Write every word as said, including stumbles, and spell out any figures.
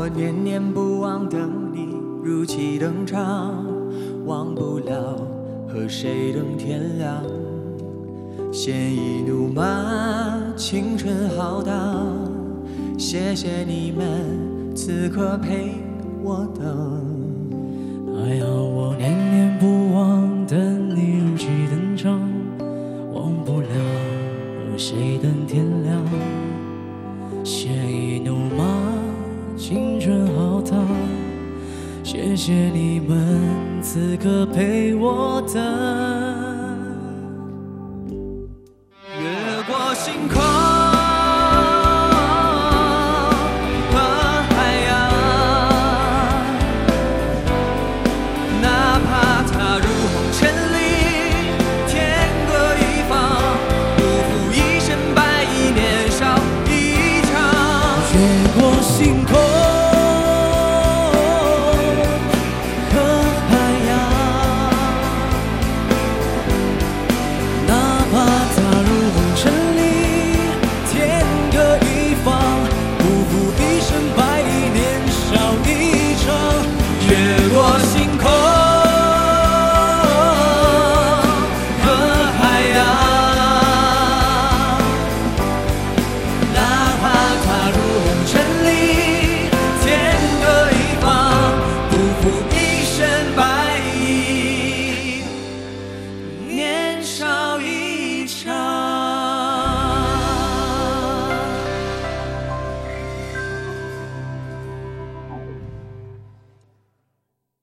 我念念不忘等你如期登场，忘不了和谁等天亮。鲜衣怒马，青春浩荡，谢谢你们此刻陪我等。 还好我念念不忘等你如期登场，忘不了和谁等天亮。鲜衣怒马，青春浩荡，谢谢你们此刻陪我等。 越过星空。